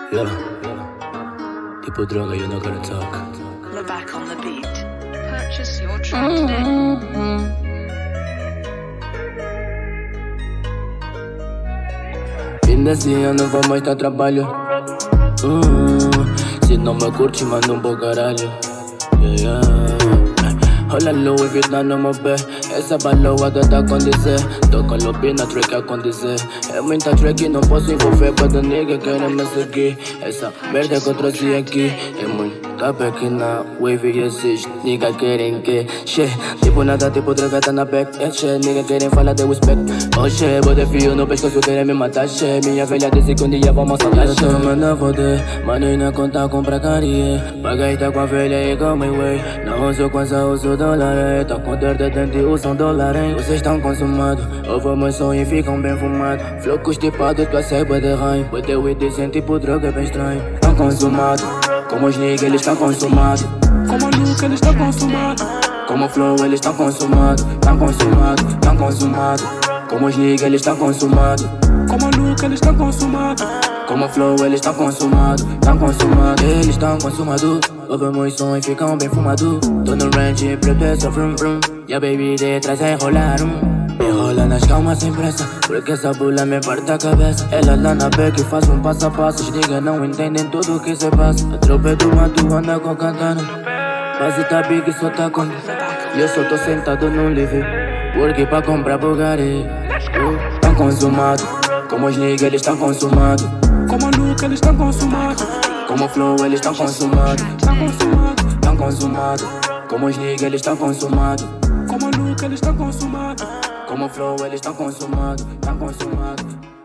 Yeah. Tipo droga, you not gonna talk. We're back on the beat. Purchase your track today. Fim desse ano vou mais dar trabalho. Se não me curte, manda um bom caralho. Yeah. Olha Louis Vuitton no meu pé. Essa baloada tá a acontecer. Tô com lobby na track a acontecer. É muita track e não posso envolver. Cada nigga querem me seguir. Essa merda que eu trouxe aqui é muita pequena wave e esses nigga querem que shit. Tipo nada, tipo droga tá na back. É shit, nigga querem falar de respect. Oh shit, bota fio no pescoço, querem me matar shit. Minha velha disse que um dia vamos saltar shit. Eu tô manda foder, mano na conta com pracaria. Paguei tá com a velha e com my way. Não uso kwanza, uso dólar. Tá com dor de dente, usam dólar, hein. Vocês estão consumados, ouvem som e ficam bem fumados. Flow constipado, tua ceba de raio. Bateu e dizem tipo droga bem estranho. Tão consumados, como os niggas eles estão consumados. Como a Luca eles estão consumados. Como o Flow eles estão consumados. Tão consumados, tão consumados. Como os niggas eles estão consumados. Como a Luca eles estão consumados. Como o Flow eles estão consumados. Tão consumados, eles estão consumados. Ouvem som e ficam bem fumados. Tô no range, prepara vrum vrum. E a baby de trás a enrolar enrola nas calmas sem pressa, porque essa bula me parte a cabeça. Ela lá na beca e faz um passo a passo. Os niggas não entendem tudo o que se passa. A tropa é do mato, anda com cantando. Base tá big e só tá com. E eu só tô sentado num livre, porque pra comprar Bugatti. Tão consumado, como os niggas eles tão consumados. Como a Luca eles tão consumados. Como o Flow eles tão consumados. Tão consumados, tão consumados. Como os niggas eles tão consumados. Como a Luca eles tão consumados. Como o Flow eles tão consumados. Tão consumados.